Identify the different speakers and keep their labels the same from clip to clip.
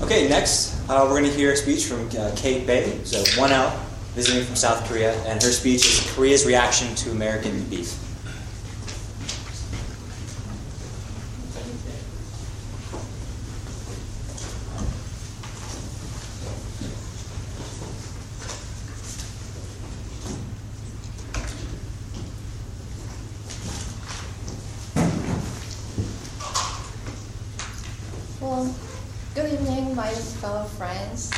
Speaker 1: Okay, next we're going to hear a speech from Kate Bae, who's a 1L visiting from South Korea, and her speech is Korea's reaction to American beef.
Speaker 2: Well, good evening, my fellow friends.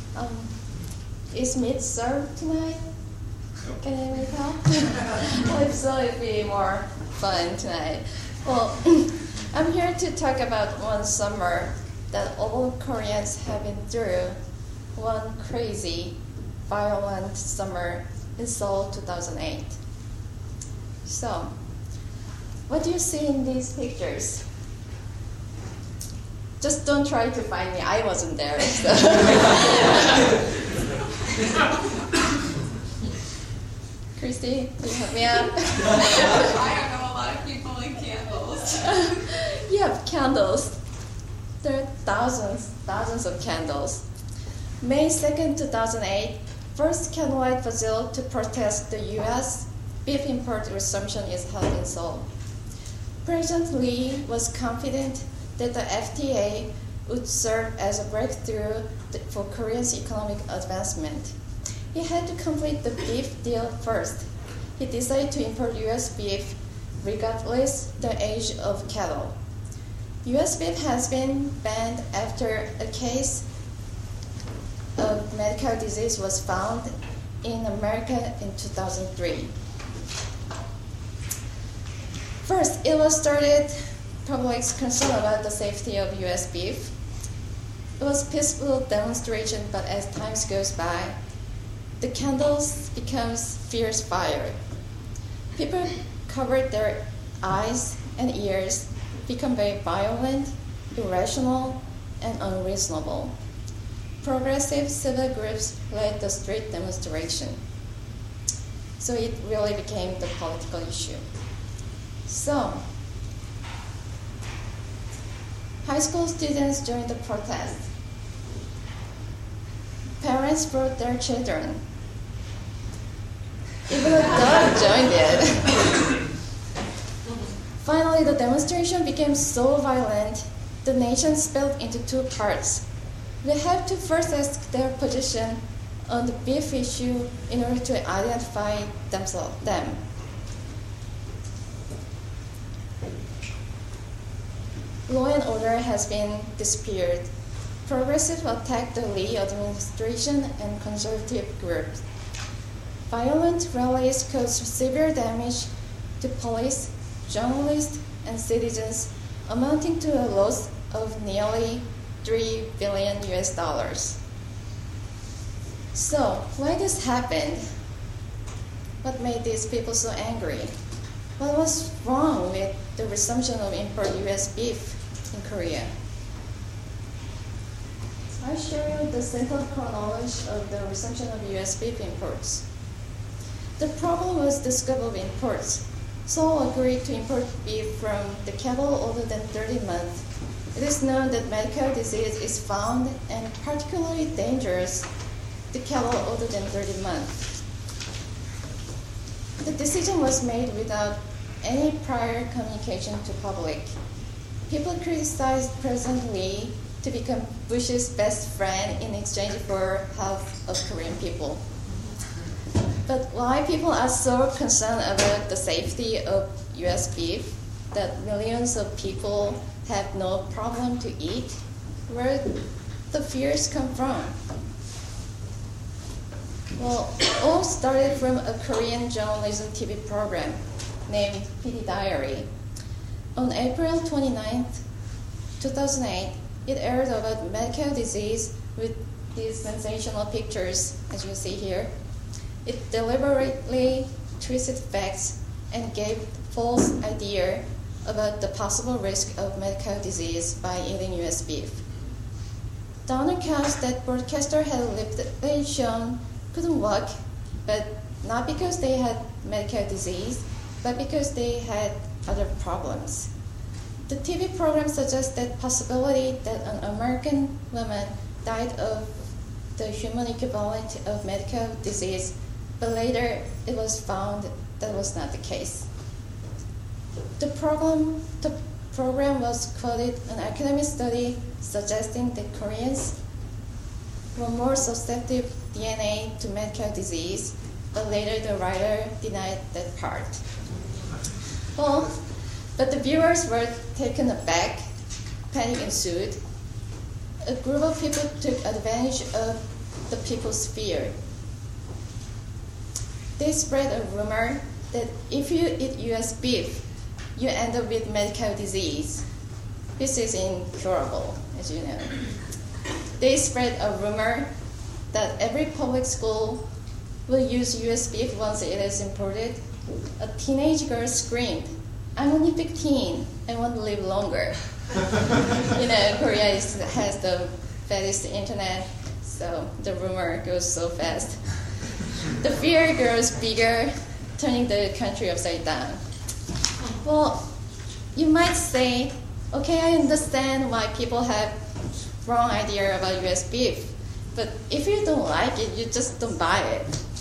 Speaker 2: Is meat served tonight? Can anyone tell? Well, if so, it'd be more fun tonight. Well, I'm here to talk about one summer that all Koreans have been through. One crazy, violent summer in Seoul 2008. So, what do you see in these pictures? Just don't try to find me. I wasn't there. So. Christy, can you help me out?
Speaker 3: I don't know a lot of people in candles.
Speaker 2: You have candles. There are thousands of candles. May 2nd, 2008, first candlelight vigil to protest the U.S. beef import resumption is held in Seoul. President Lee was confident that the FTA would serve as a breakthrough for Korea's economic advancement. He had to complete the beef deal first. He decided to import U.S. beef regardless the age of cattle. U.S. beef has been banned after a case of medical disease was found in America in 2003. First, it was started public's concern about the safety of U.S. beef. It was a peaceful demonstration, but as time goes by, the candles becomes fierce fire. People covered their eyes and ears, become very violent, irrational, and unreasonable. Progressive civil groups led the street demonstration. So it really became the political issue. So, high school students joined the protest. Parents brought their children. Even a dog joined it. Finally, the demonstration became so violent, the nation split into two parts. We have to first ask their position on the beef issue in order to identify them. Law and order has been disappeared. Progressive attacked the Lee administration and conservative groups. Violent rallies caused severe damage to police, journalists, and citizens, amounting to a loss of nearly $3 billion US. So, why this happened? What made these people so angry? What was wrong with the resumption of import U.S. beef in Korea? I'll show you the simple chronology of the resumption of U.S. beef imports. The problem was the scope of imports. Seoul agreed to import beef from the cattle older than 30 months. It is known that medical disease is found and particularly dangerous to cattle older than 30 months. The decision was made without any prior communication to public. People criticized President Lee to become Bush's best friend in exchange for help of Korean people. But why people are so concerned about the safety of U.S. beef that millions of people have no problem to eat? Where the fears come from? Well, it all started from a Korean journalism TV program named PD Diary. On April 29th, 2008, it aired about medical disease with these sensational pictures, as you see here. It deliberately twisted facts and gave false idea about the possible risk of medical disease by eating U.S. beef. Donor cows that broadcaster had repeatedly shown couldn't walk, but not because they had medical disease, but because they had other problems. The TV program suggested possibility that an American woman died of the human equivalent of medical disease, but later it was found that was not the case. The program was quoted an academic study suggesting that Koreans were more susceptible DNA to medical disease, but later the writer denied that part. Well, but the viewers were taken aback, panic ensued. A group of people took advantage of the people's fear. They spread a rumor that if you eat US beef, you end up with medical disease. This is incurable, as you know. They spread a rumor that every public school will use US beef once it is imported. A teenage girl screamed, "I'm only 15, I want to live longer." Korea has the fastest internet, so the rumor goes so fast. The fear grows bigger, turning the country upside down. Well, you might say, okay, I understand why people have wrong idea about US beef, but if you don't like it, you just don't buy it.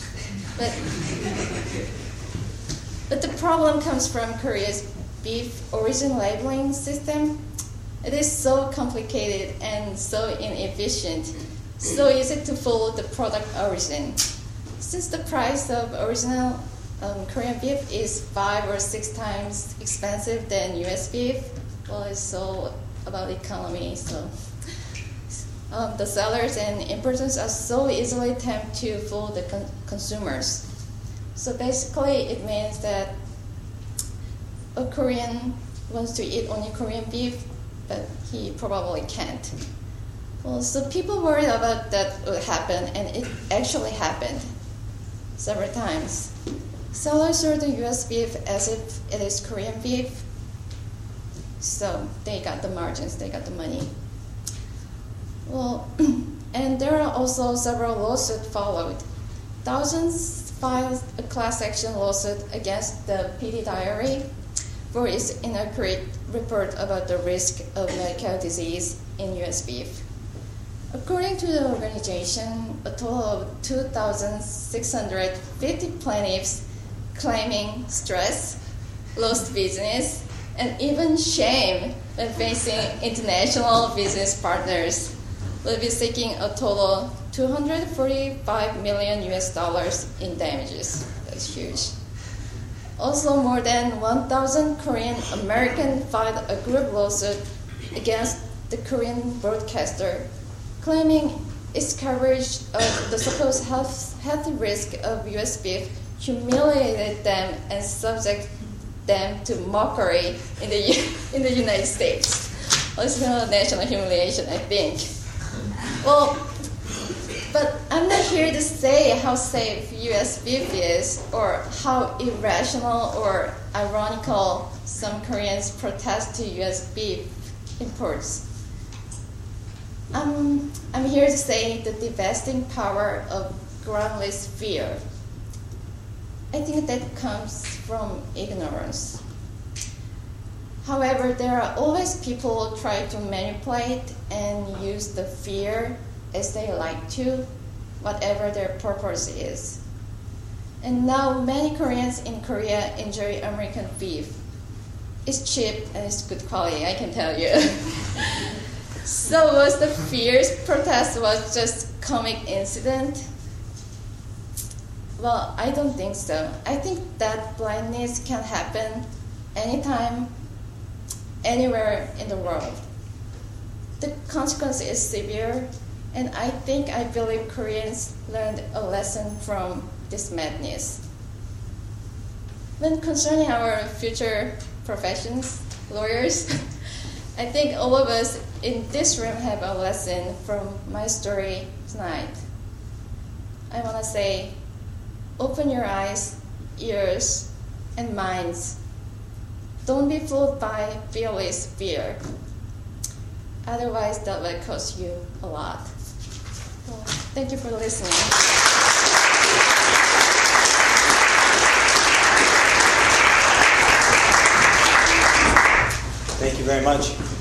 Speaker 2: But the problem comes from Korea's beef origin labeling system. It is so complicated and so inefficient, so easy to fool the product origin. Since the price of original Korean beef is 5 or 6 times expensive than US beef, well, it's all about economy. So the sellers and importers are so easily tempted to fool the consumers. So basically, it means that a Korean wants to eat only Korean beef, but he probably can't. Well, so people worried about that would happen, and it actually happened several times. Sellers sold the US beef as if it is Korean beef, so they got the margins, they got the money. Well, and there are also several lawsuits followed. Thousands filed a class action lawsuit against the PD Diary for its inaccurate report about the risk of medical disease in US beef. According to the organization, a total of 2,650 plaintiffs claiming stress, lost business, and even shame when facing international business partners will be seeking a total $245 million in damages. That's huge. Also, more than 1,000 Korean Americans filed a group lawsuit against the Korean broadcaster, claiming its coverage of the supposed health risk of US beef humiliated them and subject them to mockery in the United States. Well, it's not national humiliation, I think. Well, but I'm not here to say how safe US beef is or how irrational or ironical some Koreans protest to US beef imports. I'm here to say the devastating power of groundless fear. I think that comes from ignorance. However, there are always people who try to manipulate and use the fear as they like to, whatever their purpose is. And now many Koreans in Korea enjoy American beef. It's cheap and it's good quality, I can tell you. So was the fierce protest was just comic incident? Well, I don't think so. I think that blindness can happen anytime, anywhere in the world. The consequence is severe, and I believe Koreans learned a lesson from this madness. When concerning our future professions, lawyers, I think all of us in this room have a lesson from my story tonight. I want to say, open your eyes, ears, and minds. Don't be fooled by fearless fear. Otherwise, that will cost you a lot. Well, thank you for listening.
Speaker 1: Thank you very much.